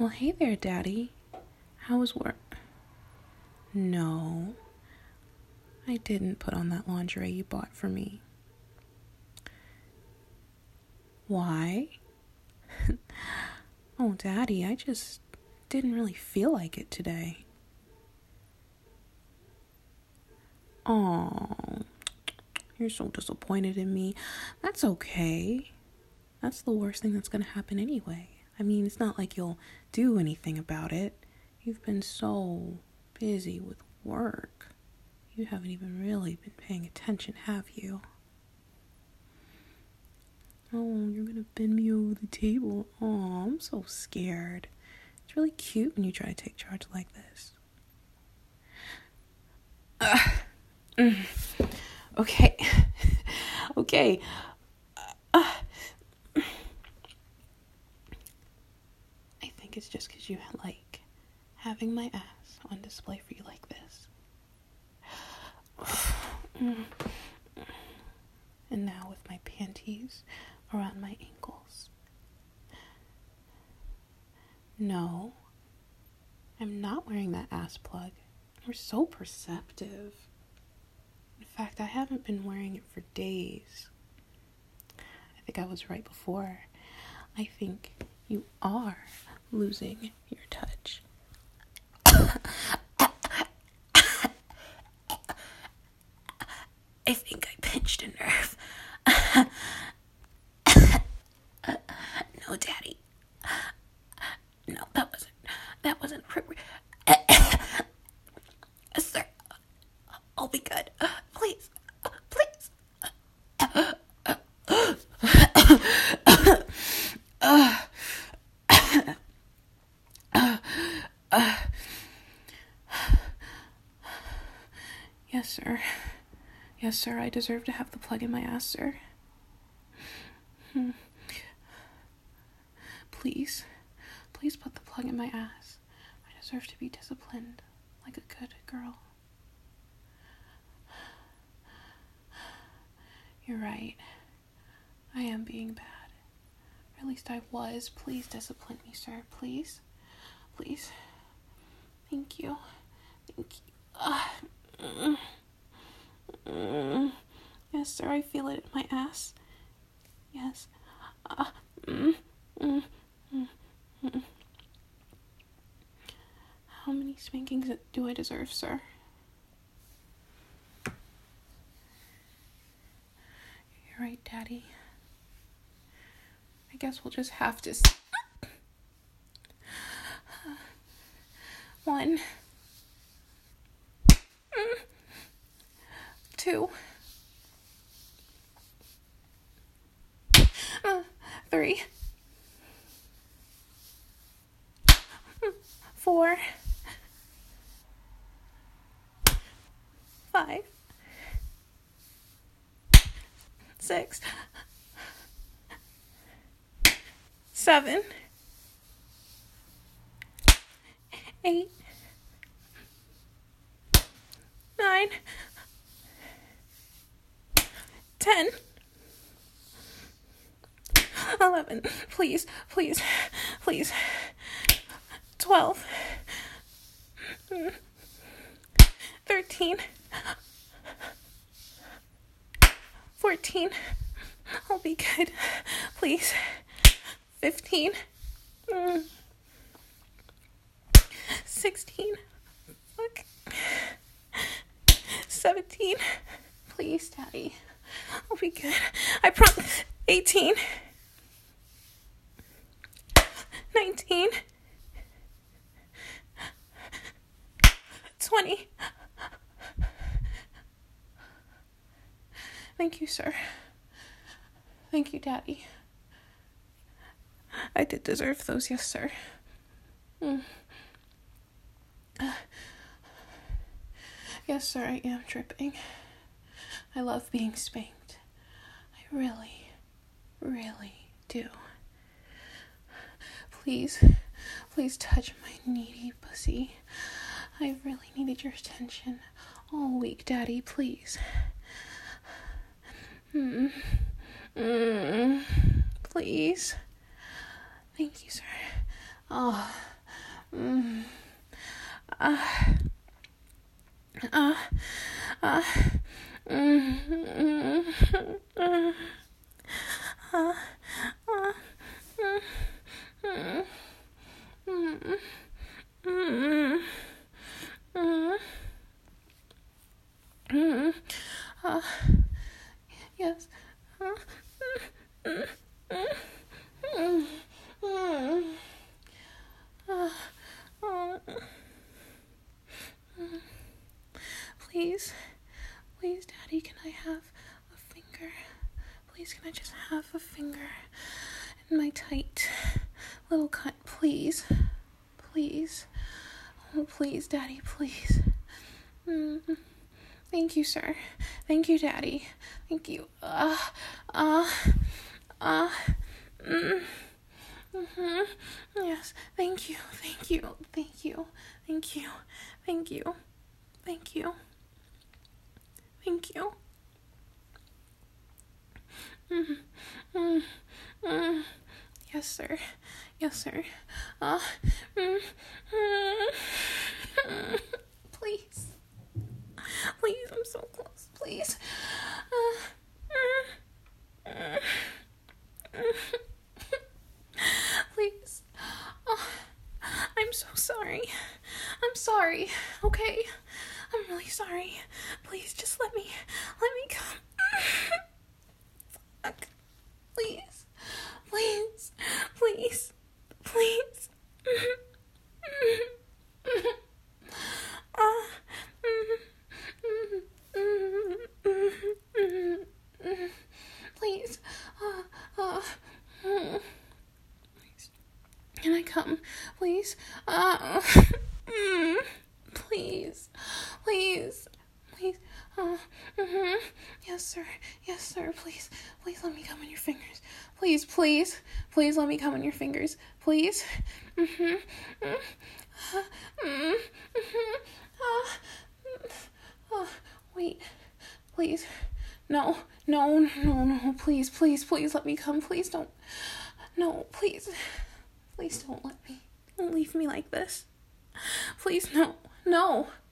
Well, hey there, Daddy. How was work? No, I didn't put on that lingerie you bought for me. Why? Oh, Daddy, I just didn't really feel like it today. Oh, you're so disappointed in me. That's okay. That's the worst thing that's going to happen anyway. I mean, it's not like you'll do anything about it. You've been so busy with work. You haven't even really been paying attention, have you? Oh, you're going to bend me over the table. Oh, I'm so scared. It's really cute when you try to take charge like this. Okay. Okay. I think it's just because you like having my ass on display for you like this. And now with my panties around my ankles. No, I'm not wearing that ass plug. You're so perceptive. In fact, I haven't been wearing it for days. I think I was right before. I think you are losing your touch. I think I pinched a nerve. No, Daddy. No, that wasn't appropriate. Sir, I'll be good. Please. Yes, sir. Yes, sir, I deserve to have the plug in my ass, sir. Please put the plug in my ass. I deserve to be disciplined like a good girl. You're right. I am being bad. Or at least I was. Please discipline me, sir. Please. Thank you. Yes, sir, I feel it in my ass. Yes. How many spankings do I deserve, sir? You're right, Daddy. I guess we'll just have to... 1, 2, 3, 4, 5, 6, 7, 8, 9, 10, 11, please, 12, 13, 14, I'll be good, please, 15, 16, 17, please, Daddy, I'll be good, I promise, 18, 19, 20. Thank you, sir. Thank you, Daddy. I did deserve those, yes, sir. Yes, sir, I am tripping. I love being spanked. I really, really do. Please touch my needy pussy. I've really needed your attention all week, Daddy, please. Please. Thank you, sir. Oh, Yes. Please, please, Daddy, can I have a finger? Please, can I just have a finger in my tight little cut? Please, please. Oh, please, Daddy, please. Thank you, sir. Thank you, Daddy. Thank you. Yes. Thank you. Thank you. Thank you. Thank you. Thank you. Thank you. Thank you. Yes, sir. Yes, sir. Please. Please, I'm so close. Please. Please. I'm so sorry. I'm sorry. Okay. I'm really sorry. Please, just let me come. Please. Please. Please. Please. Please. Can I come? Please. Please. Please. Please. Yes, sir. Yes, sir. Please. Please let me come on your fingers. Please, please. Please let me come on your fingers. Please. Wait. Please. No. Please, please, please let me come. Please don't. No, please. Please don't let me. Don't leave me like this. Please, no.